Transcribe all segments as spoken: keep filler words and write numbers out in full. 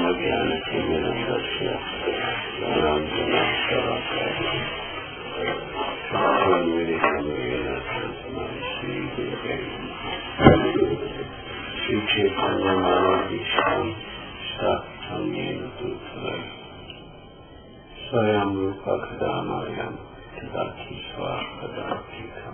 Swayam Rupa Kadamayam Tadaki Swapadakikam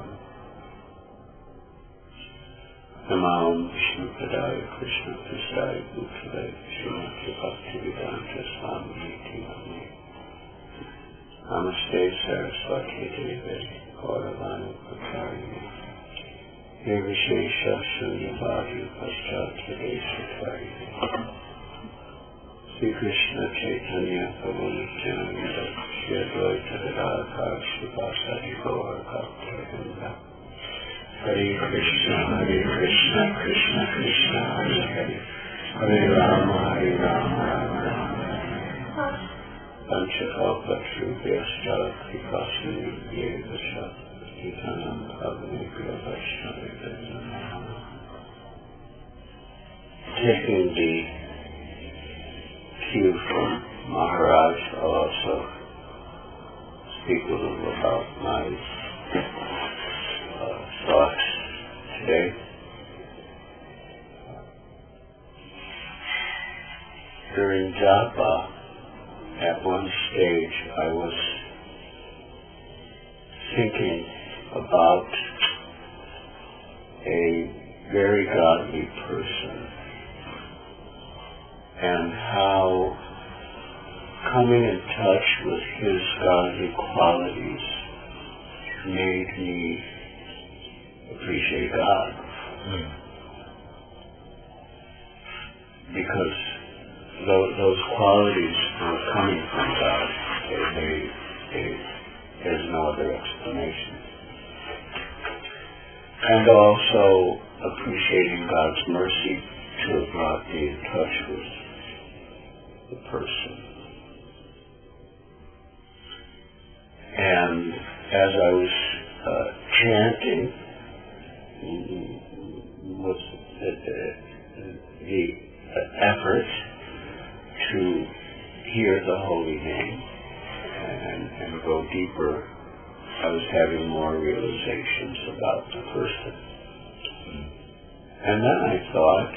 Namo Vishnu Padaya Krishna Prasaya Bhutale Srimati Bhaktivedanta Swami Niti Namaste Saraswati Devi Gauravani Prakarini Nirvishesha Sunyavadi Paschatya Desatarini Sri Krishna Chaitanya Prabhu Nityananda Shri Advaita Gadadhar Srivasadi Gaur Bhakta Hare Krishna Hare Krishna Krishna Krishna Hare Hare Hare Rama Hare Rama Rama Rama Hare Panchakalpa Trubhyascha Kripasindhye Vasha Itanam Bhavanekya Vaishnavaya Namaha. Taking the cue from Maharaj, I'll also speak a little about my uh, thoughts today. During japa, at one stage I was thinking about a very godly person and how coming in touch with his godly qualities made me appreciate God. Mm. Because those, those qualities were coming from God. They, they, they, there's no other explanation. And also appreciating God's mercy to have brought me in touch with the person. And as I was uh, chanting, was the, the, the effort to hear the holy name and, and go deeper, I was having more realizations about the person. And then I thought,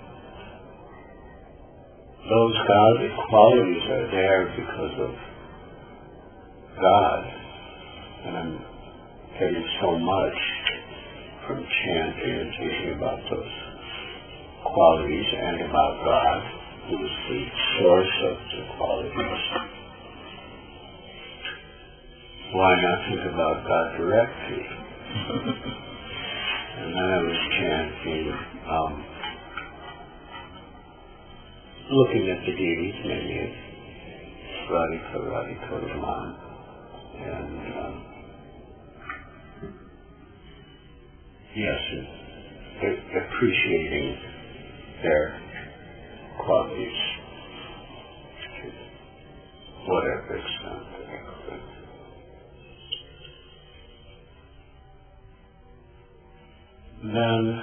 those godly qualities are there because of God, and I'm getting so much from chanting and thinking about those qualities and about God, who is the source of the qualities. Why not think about God directly? And then I was chanting, um, looking at the deities, maybe Radhika, Radhika Raman, and um, yes, and appreciating their qualities to whatever extent they could. Then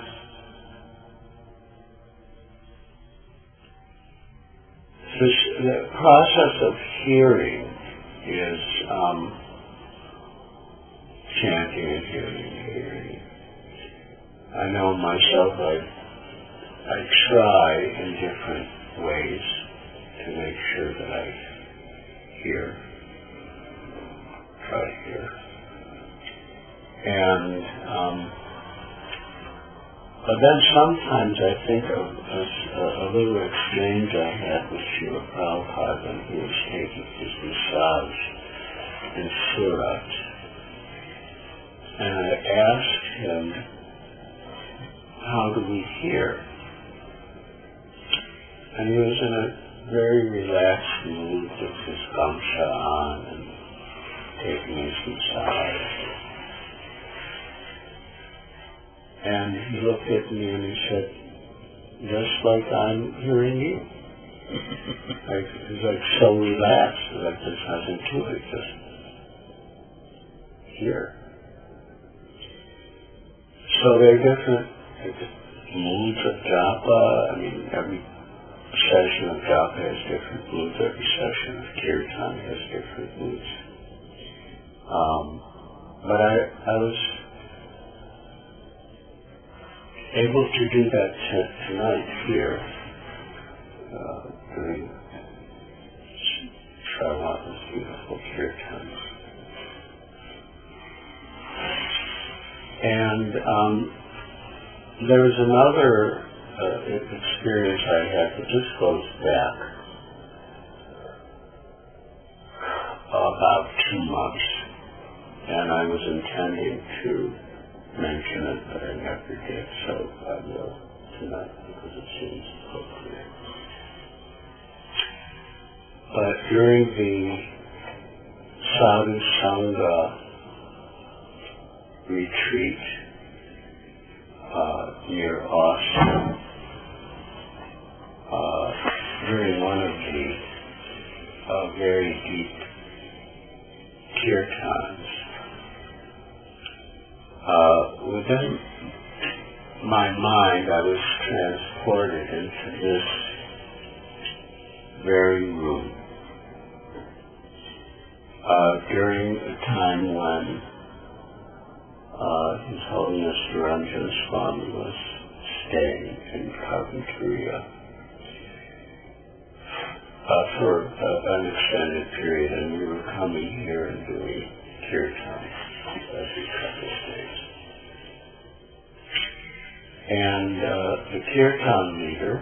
this, the process of hearing is um, chanting and hearing and hearing. I know myself, I, I try in different ways to make sure that I hear, try to hear. And um, but then sometimes I think of a, a little exchange I had with Srila Prabhupada when he was taking his massage in Surat. And I asked him, how do we hear? And he was in a very relaxed mood with his gamsha on and taking his massage. And he looked at me and he said, just like I'm hearing you. Like, he's like so relaxed, like there's nothing to it, just hear. So there are different like, moods of japa. I mean, every session of japa has different moods. Every session of kirtan has different moods. Um, but I, I was able to do that t- tonight here uh, during Shravana's beautiful kirtans. And um, there was another uh, experience I had that just goes back about two months, and I was intending to mention it, but I never did, so I will tonight because it seems appropriate. But during the Sadhu Sangha retreat uh, near Austin, uh, during one of the uh, very deep kirtans, uh, within my mind I was transported into this very room uh, during a time when Uh, His Holiness Niranjana Swami was staying in Carpinteria uh, for uh, an extended period, and we were coming here and doing kirtan every couple of days. And uh, the kirtan leader,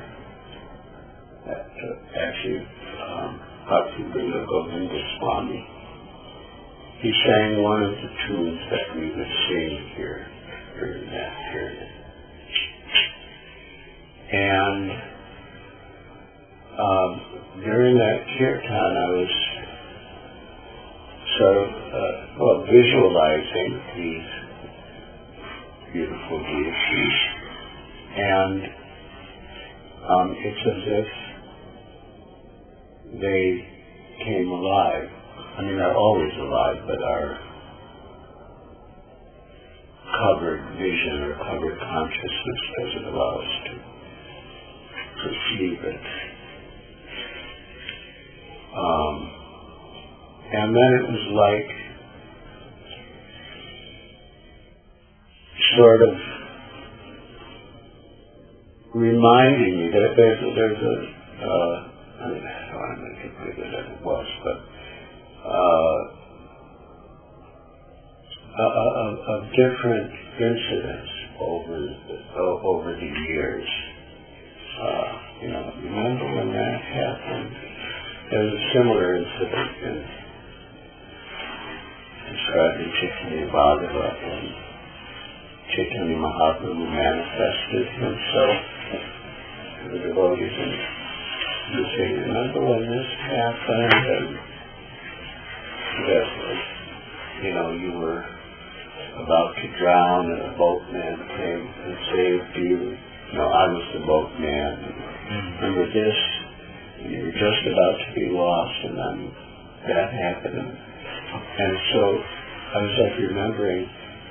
uh, actually um, Bhakti Vrinda Govinda Swami, he sang one of the tunes that we would sing here during that period. And um, during that kirtan, I was sort of, uh, well, visualizing these beautiful deities. And um, it's as if they came alive. I mean, they're always alive, but our covered vision or covered consciousness doesn't allow us to perceive it. Um, and then it was like sort of reminding me that there's a, there's a uh, I mean, I don't want to make it bigger than it was, but Uh, of, of different incidents over the, over the years. Uh, you know, remember when that happened? There was a similar incident in described in Chaitanya Bhagavata when Chaitanya Mahaprabhu manifested himself to the devotees, and you say, remember when this happened? And that, you know, you were about to drown and a boatman came and saved you. No, I was the boatman. Mm-hmm. Remember this? And you were just about to be lost, and then that happened. And so I was like remembering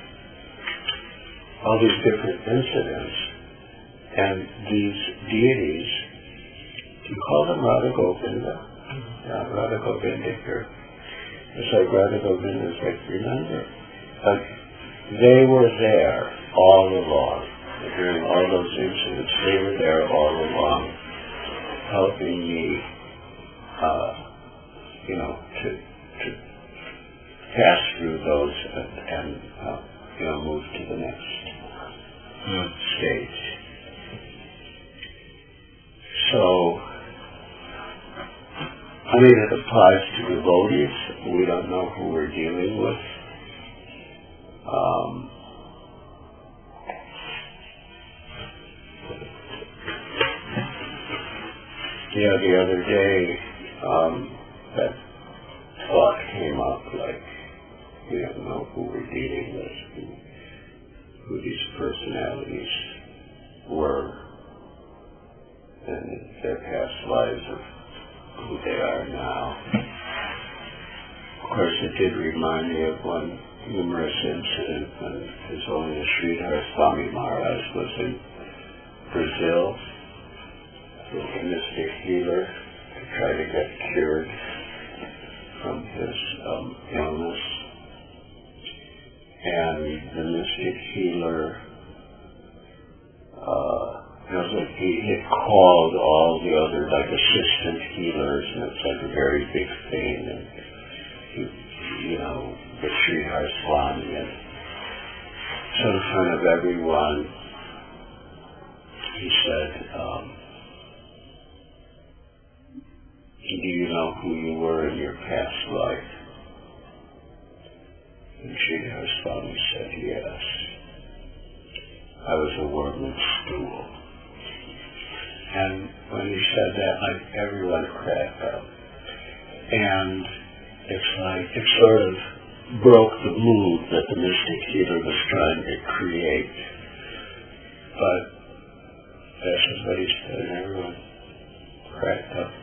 all these different incidents, and these deities, do you call them Radha Govinda? Mm-hmm. Yeah, Radha Govinda here. It's like Radha Govinda is like, remember? But they were there all along. During all those incidents, they were there all along, helping me, uh, you know, to to pass through those and, and uh, you know, move to the next mm. stage. So, I mean, it applies to devotees. We don't know who we're dealing with. Um, yeah, the other day, um, that thought came up, like, we don't know who we're dealing with, who, who these personalities were, and their past lives of who they are now. Of course, it did remind me of one humorous incident when His Holiness Sridhar Swami Maharaj was in Brazil, with a mystic healer to try to get cured from his um, illness. And the mystic healer, uh, you know, he had called all the other, like, assistant healers, and it's like a very big thing, and he, you know, the Sridhar Swami, and so in front of everyone, he said, um, do you know who you were in your past life? And Sridhar Swami said, yes. I was a worm stool. And when he said that, like, everyone cracked up. And it's like, it sort of broke the mood that the mystic healer was trying to create. But that's just what he said, and everyone cracked up.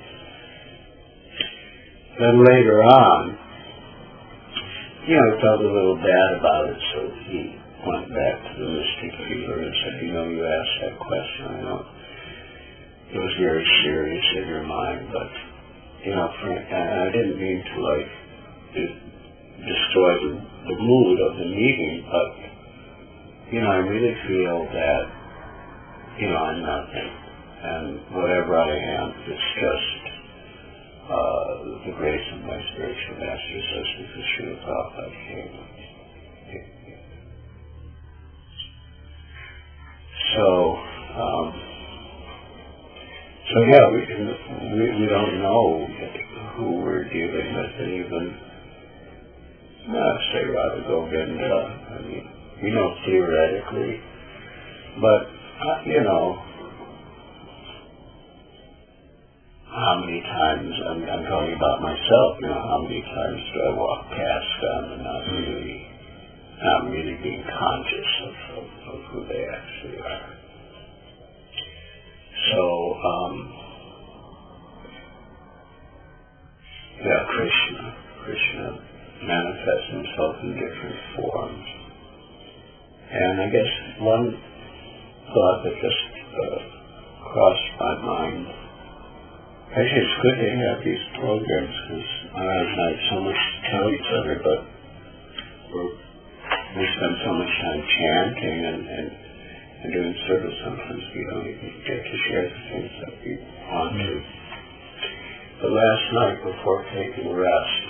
Then later on, you know, felt a little bad about it, so he went back to the mystic healer and said, you know, you asked that question, I know it was very serious in your mind, but, you know, Frank, I didn't mean to, like, de- destroy the, the mood of the meeting, but, you know, I really feel that, you know, I'm nothing, and whatever I am, it's just uh, the grace of my spiritual master, says because Srila Prabhupada came. So, um, so yeah, we, we we don't know who we're dealing with, and even, no, say Radha Govinda, I mean, you know, theoretically, but, uh, you know, how many times, I'm, I'm talking about myself, you know, how many times do I walk past them and not really, not really being conscious of, of, of who they actually are. So, um, yeah, Krishna, Krishna manifests himself in different forms. And I guess one thought that just uh, crossed my mind, actually it's good to have these programs because Maharaj and I have so much to tell each other, but we're, we spend so much time chanting and, and, and doing service, sometimes we don't even get to share the things that we want to. But last night, before taking rest,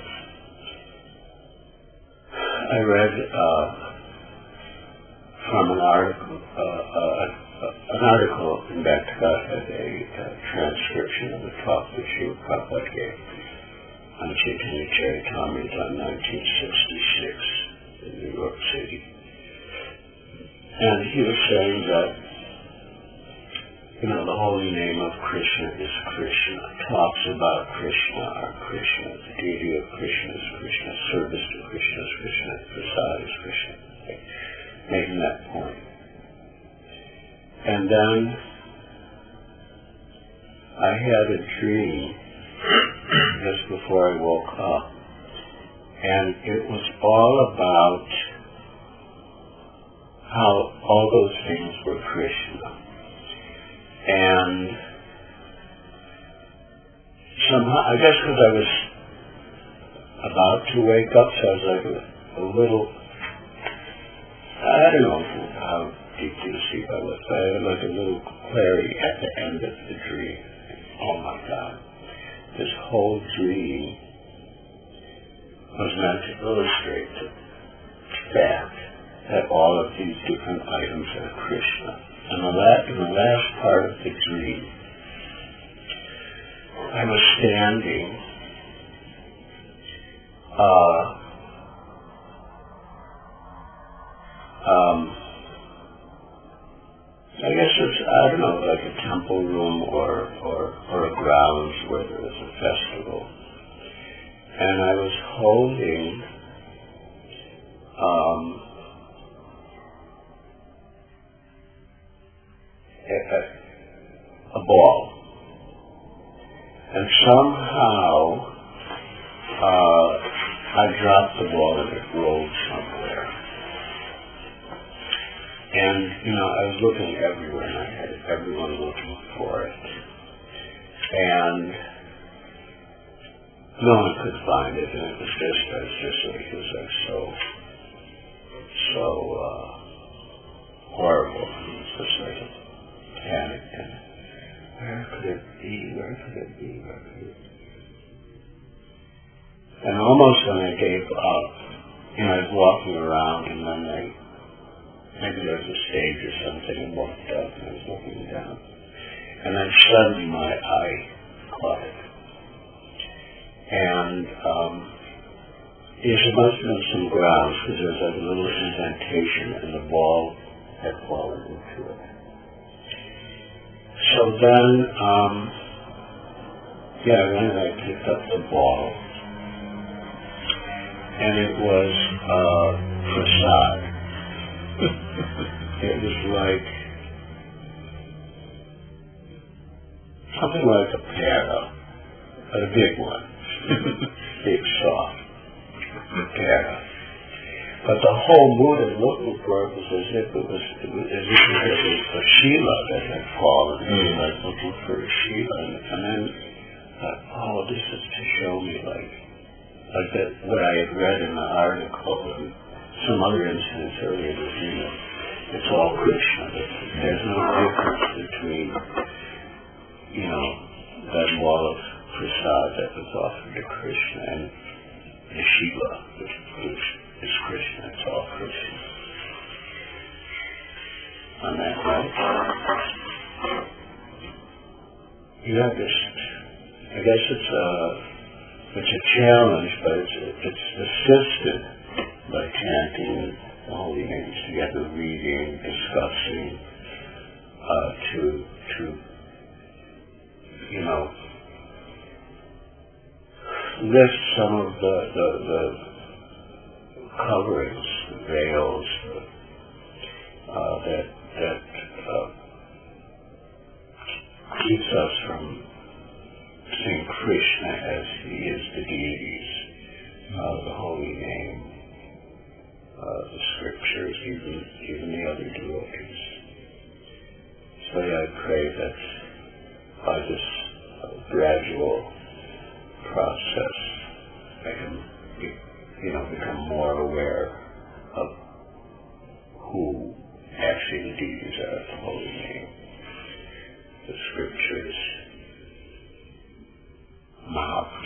I read uh, from an article, uh, uh, an article in Bhakti-Godhead, had a, a transcription of a talk that Srila Prabhupada gave on Chaitanya Charitamrita in nineteen sixty-six in New York City. And he was saying that, you know, the holy name of Krishna is Krishna. Talks about Krishna are Krishna. The deity of Krishna is Krishna. Service to Krishna is Krishna. Prasad is Krishna. Okay. Making that point. And then I had a dream just before I woke up. And it was all about how all those things were Krishna. And somehow, I guess because I was about to wake up, so I was like a, a little, I don't know how deeply asleep I was, but I had like a little clarity at the end of the dream. Oh my God. This whole dream was meant to illustrate the fact that all of these different items are Krishna. And the last, in the last part of the dream, I was standing uh, um, I guess it's, I don't know, like a temple room or, or, or a grounds where there was a festival. And I was holding um, a, a ball. And somehow uh, I dropped the ball and it rolled somewhere. And, you know, I was looking everywhere and I had everyone looking for it. And no one could find it, and it was just, it was just like, it was like so, so, uh, horrible. It was just like a panic, and where could it be, where could it be, where could it be? And almost when I gave up, you know, I was walking around, and then I, maybe there was a stage or something, and walked up, and I was looking down. And then suddenly my eye caught it. And um, there must have been some grounds, because there was a little indentation, and the ball had fallen into it. So then, um, yeah, then I picked up the ball, and it was uh, prasad. It was like something like a pera, but a big one, big soft pera. But the whole mood and looking for it was as if it was, it was as if it was a Sheila that had fallen. It was like looking for a Sheila, and, and then thought, oh, this is to show me like, like that what I had read in the article and some other incidents earlier this year. It's all Krishna. There's no difference between, you know, that wall of prasad that was offered to Krishna and the Shiva, which, which is Krishna. It's all Krishna. On that right? Yeah, just, I guess it's a, it's a challenge, but it's, it's assisted by chanting the holy names together, reading, discussing, uh, to, to, you know, lift some of the, the, the coverings, the veils, uh, that, that, uh, keeps us from seeing Krishna as he is the deities, uh, the holy name, uh, the scriptures, even, even the other devotees. So yeah, I pray that by this uh, gradual process, I can, be, you know, become more aware of who actually the deities are, the holy name, the scriptures, Mahaprabhu.